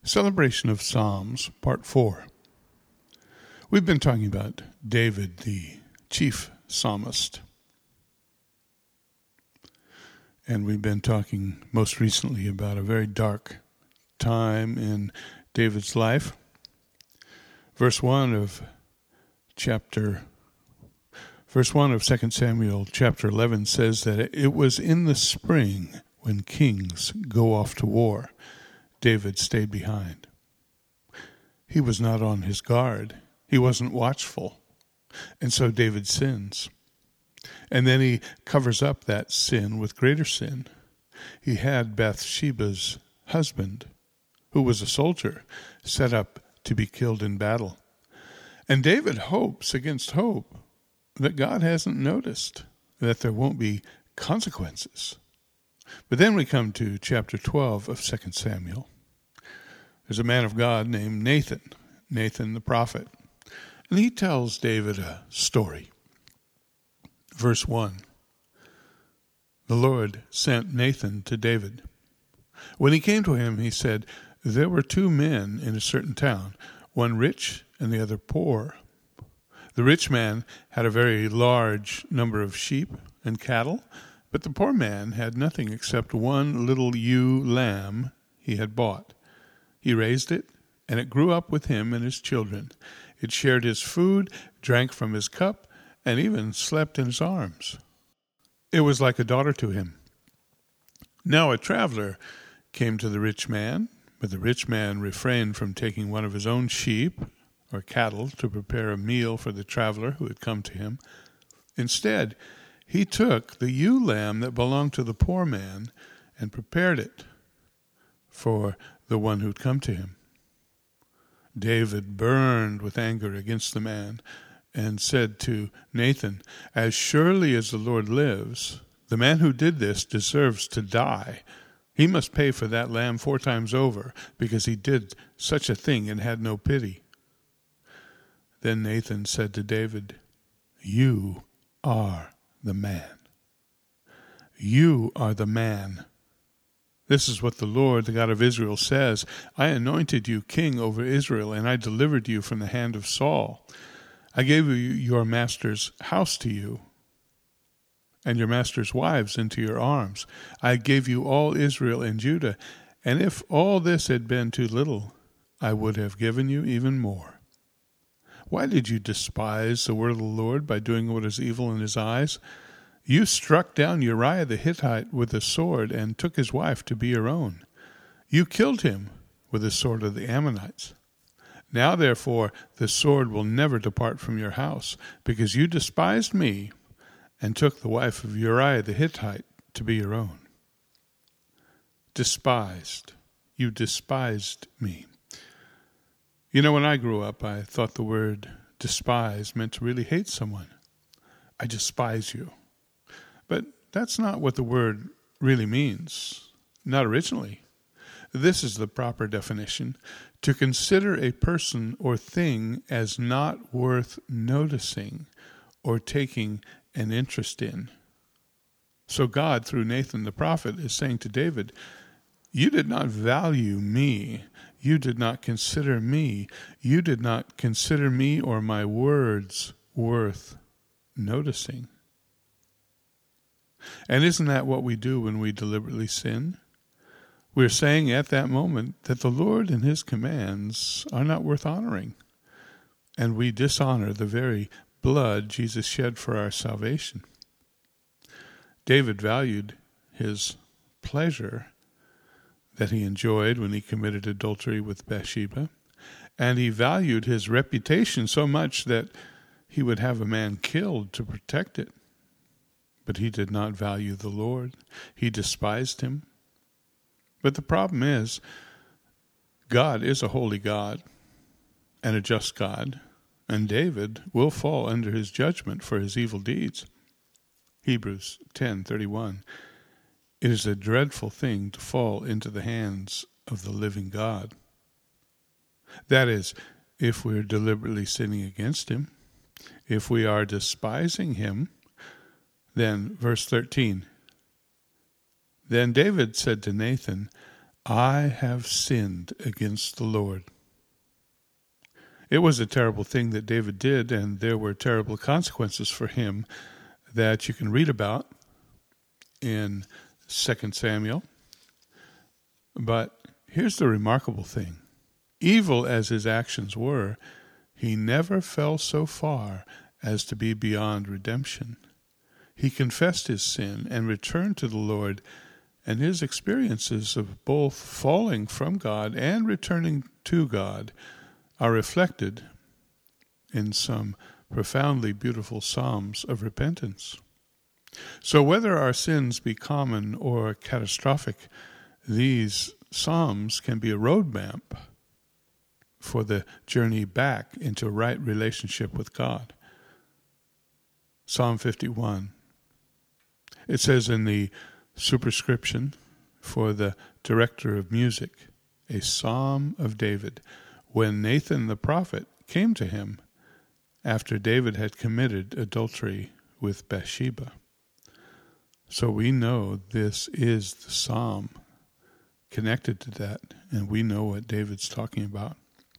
Celebration of Psalms, Part 4. We've been talking about David, the chief psalmist. And we've been talking most recently about a very dark time in David's life. Verse 1 of 2 Samuel chapter 11 says that it was in the spring when kings go off to war. David stayed behind. He was not on his guard. He wasn't watchful. And so David sins. And then he covers up that sin with greater sin. He had Bathsheba's husband, who was a soldier, set up to be killed in battle. And David hopes against hope that God hasn't noticed, that there won't be consequences. But then we come to chapter 12 of 2 Samuel. There's a man of God named Nathan the prophet, and he tells David a story. Verse 1, the Lord sent Nathan to David. When he came to him, he said, "There were two men in a certain town, one rich and the other poor. The rich man had a very large number of sheep and cattle, but the poor man had nothing except one little ewe lamb he had bought. He raised it, and it grew up with him and his children. It shared his food, drank from his cup, and even slept in his arms. It was like a daughter to him. Now a traveler came to the rich man, but the rich man refrained from taking one of his own sheep or cattle to prepare a meal for the traveler who had come to him. Instead, he took the ewe lamb that belonged to the poor man and prepared it for the one who'd come to him. David burned with anger against the man and said to Nathan, "As surely as the Lord lives, the man who did this deserves to die. He must pay for that lamb 4 times over, because he did such a thing and had no pity." Then Nathan said to David, "You are the man. You are the man. This is what the Lord, the God of Israel, says. I anointed you king over Israel, and I delivered you from the hand of Saul. I gave your master's house to you, and your master's wives into your arms. I gave you all Israel and Judah, and if all this had been too little, I would have given you even more. Why did you despise the word of the Lord by doing what is evil in his eyes? You struck down Uriah the Hittite with a sword and took his wife to be your own. You killed him with the sword of the Ammonites. Now, therefore, the sword will never depart from your house, because you despised me and took the wife of Uriah the Hittite to be your own." Despised. You despised me. You know, when I grew up, I thought the word despise meant to really hate someone. I despise you. But that's not what the word really means, not originally. This is the proper definition: to consider a person or thing as not worth noticing or taking an interest in. So God, through Nathan the prophet, is saying to David, you did not value me. You did not consider me. You did not consider me or my words worth noticing. And isn't that what we do when we deliberately sin? We're saying at that moment that the Lord and his commands are not worth honoring. And we dishonor the very blood Jesus shed for our salvation. David valued his pleasure that he enjoyed when he committed adultery with Bathsheba, and he valued his reputation so much that he would have a man killed to protect it. But he did not value the Lord. He despised him. But the problem is, God is a holy God and a just God, and David will fall under his judgment for his evil deeds. Hebrews 10:31. It is a dreadful thing to fall into the hands of the living God. That is, if we're deliberately sinning against him, if we are despising him. Then, verse 13, then David said to Nathan, I have sinned against the Lord. It was a terrible thing that David did, and there were terrible consequences for him that you can read about in 2 Samuel. But here's the remarkable thing. Evil as his actions were, he never fell so far as to be beyond redemption. He confessed his sin and returned to the Lord, and his experiences of both falling from God and returning to God are reflected in some profoundly beautiful psalms of repentance. So whether our sins be common or catastrophic, these psalms can be a roadmap for the journey back into a right relationship with God. Psalm 51. It says in the superscription for the director of music, a psalm of David, when Nathan the prophet came to him after David had committed adultery with Bathsheba. So we know this is the psalm connected to that, and we know what David's talking about.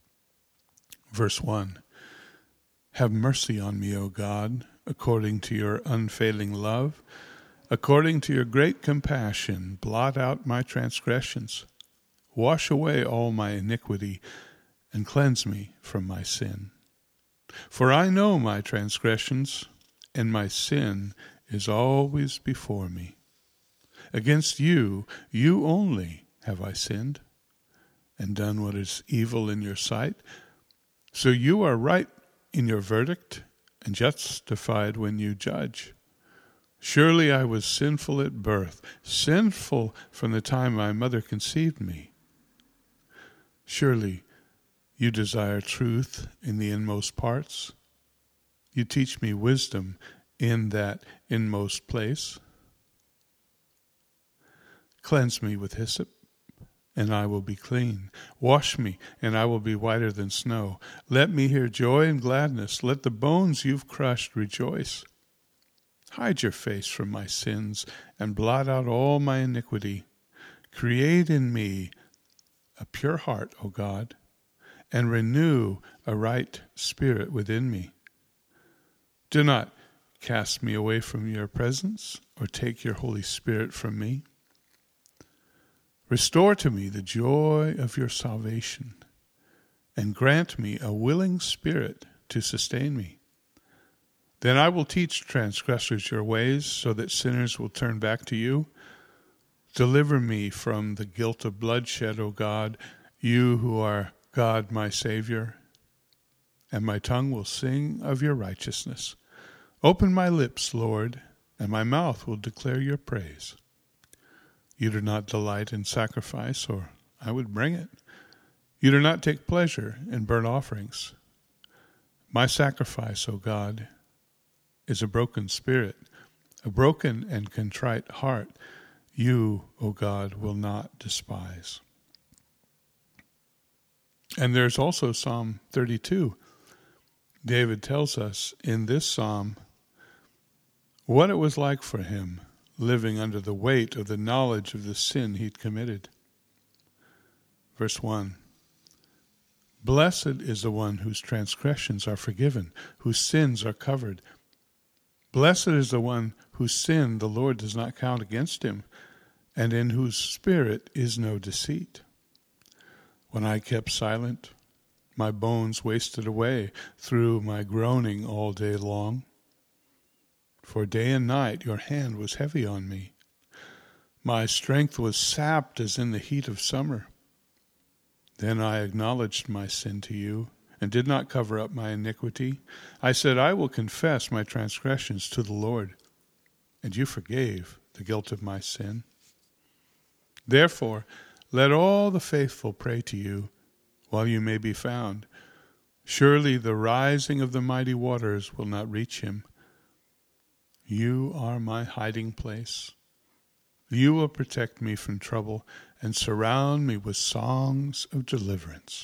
Verse 1, have mercy on me, O God, according to your unfailing love. According to your great compassion, blot out my transgressions. Wash away all my iniquity and cleanse me from my sin. For I know my transgressions, and my sin is always before me. Against you, you only, have I sinned, and done what is evil in your sight. So you are right in your verdict, and justified when you judge. Surely I was sinful at birth, sinful from the time my mother conceived me. Surely you desire truth in the inmost parts. You teach me wisdom in that inmost place. Cleanse me with hyssop, and I will be clean. Wash me, and I will be whiter than snow. Let me hear joy and gladness. Let the bones you've crushed rejoice. Hide your face from my sins and blot out all my iniquity. Create in me a pure heart, O God, and renew a right spirit within me. Do not cast me away from your presence or take your Holy Spirit from me. Restore to me the joy of your salvation and grant me a willing spirit to sustain me. Then I will teach transgressors your ways, so that sinners will turn back to you. Deliver me from the guilt of bloodshed, O God, you who are God my Savior, and my tongue will sing of your righteousness. Open my lips, Lord, and my mouth will declare your praise. You do not delight in sacrifice, or I would bring it. You do not take pleasure in burnt offerings. My sacrifice, O God, is a broken spirit, a broken and contrite heart. You, O God, will not despise. And there's also Psalm 32. David tells us in this psalm what it was like for him living under the weight of the knowledge of the sin he'd committed. Verse 1, blessed is the one whose transgressions are forgiven, whose sins are covered. Blessed is the one whose sin the Lord does not count against him, and in whose spirit is no deceit. When I kept silent, my bones wasted away through my groaning all day long. For day and night your hand was heavy on me. My strength was sapped as in the heat of summer. Then I acknowledged my sin to you, and did not cover up my iniquity. I said, I will confess my transgressions to the Lord, and you forgave the guilt of my sin. Therefore, let all the faithful pray to you while you may be found. Surely the rising of the mighty waters will not reach him. You are my hiding place. You will protect me from trouble and surround me with songs of deliverance.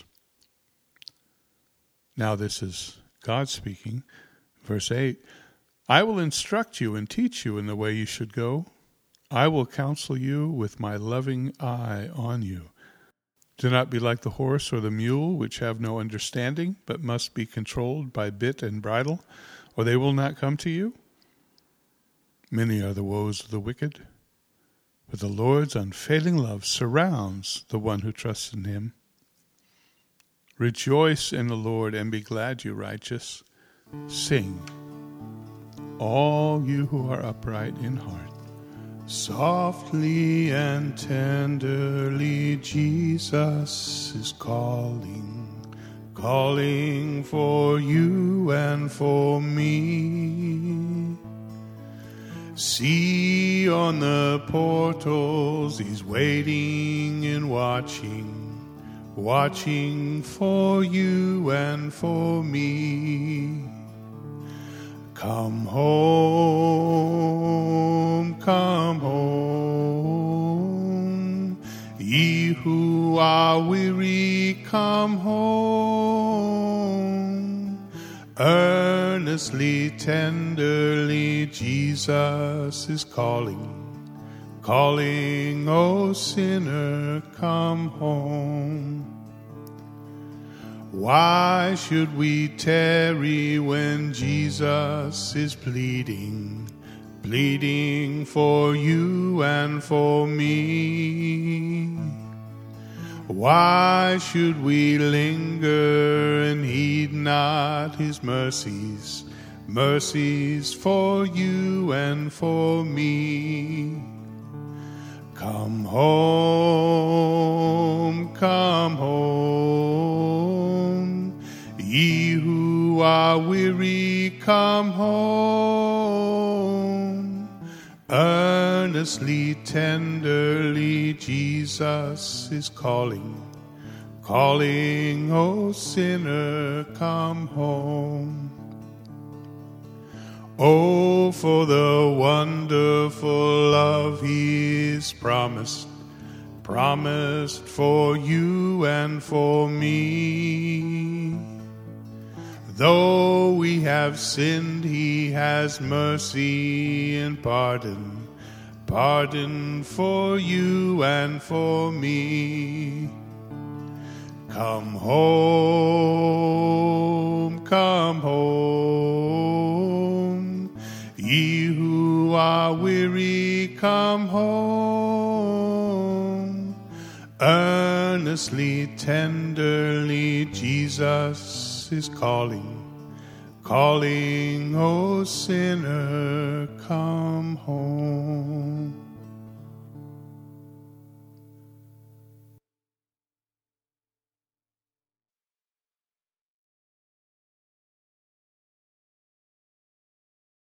Now this is God speaking. Verse 8, I will instruct you and teach you in the way you should go. I will counsel you with my loving eye on you. Do not be like the horse or the mule, which have no understanding, but must be controlled by bit and bridle, or they will not come to you. Many are the woes of the wicked, but the Lord's unfailing love surrounds the one who trusts in him. Rejoice in the Lord and be glad, you righteous. Sing, all you who are upright in heart. Softly and tenderly Jesus is calling for you and for me. See on the portals he's waiting and watching for you and for me. Come home, ye who are weary, come home. Earnestly, tenderly, Jesus is calling, O sinner, come home. Why should we tarry when Jesus is pleading for you and for me? Why should we linger and heed not his mercies for you and for me? Come home, ye who are weary, come home. Earnestly, tenderly, Jesus is calling, O sinner, come home. Oh, for the wonderful love he is promised for you and for me. Though we have sinned, he has mercy and pardon for you and for me. Come home, ye who are weary, come home. Earnestly, tenderly, Jesus is calling, O sinner, come home.